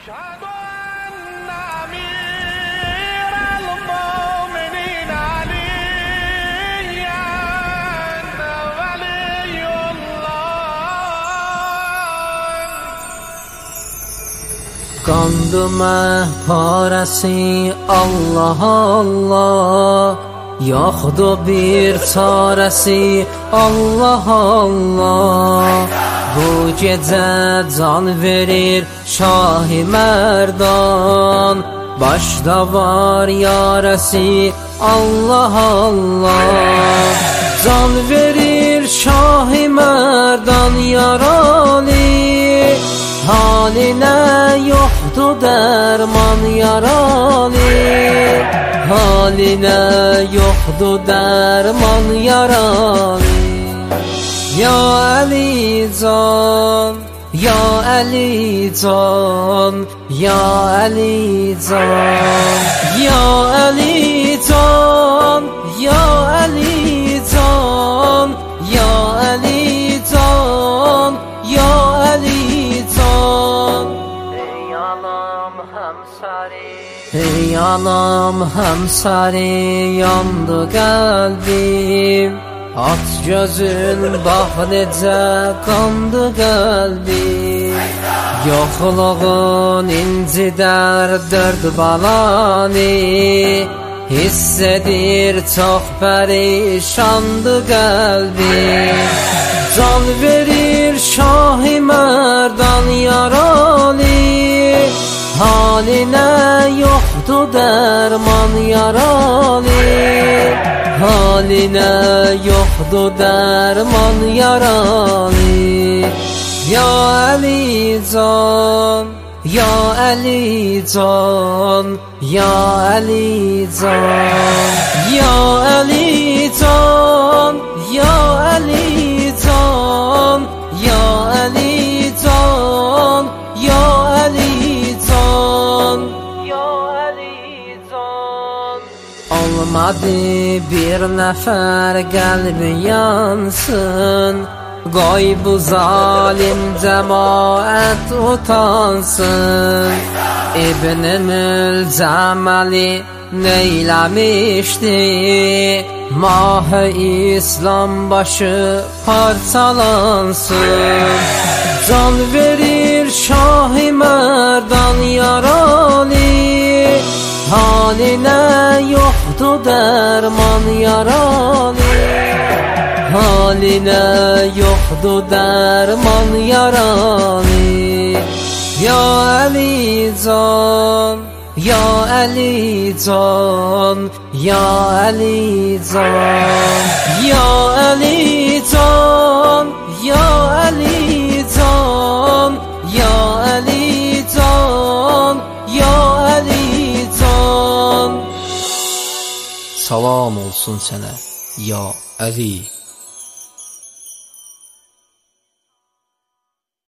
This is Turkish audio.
Qandı məhparəsi Allah Allah, yoxdur bir çarəsi Allah Allah. Bu gecə can verir Şah-ı Mərdan, başda var yarəsi Allah Allah. Can verir Şah-ı Mərdan yaralı, haline yoktu derman yaralı, haline yoktu derman yaralı. Ya Ali Can, Ya Ali Can, Ya Ali Can, Ya Ali Can, Ya Ali Can, Ya Ali Can, Ya Ali Can. Ey anam həmsari, yandı qəlbim, at gözün bax necə qandı qəlbim. Yoxluğun incidər dörd balanı, hiss edir çox pərişandı qəlbim. Can verir Şah-ı Mərdan yaralı, haline yoktu derman yaralı, haline yoktu derman yaralı. Ya Ali Can, Ya Ali Can, Ya Ali Can, Ya Ali Can, Ya Ali Can, Ya Ali Can, Ya Ali Can, Ya Ali Can. Olmadı bir nəfər qəlbi yansın, qoy bu zalim cemaat utansın. İbn-i Mülcəməli neyləmişdi, Mah-ı İslam başı parçalansın. Can verir Şah-ı Mərdan yaralı, haline yoktu derman yaralı, haline yoktu derman yaralı. Ya Ali Can, Ya Ali Can, Ya Ali Can, Ya Ali Can, Ya Ali Can, Ya Ali Can, Ya Ali Can. Salam olsun sənə, Ya Ali.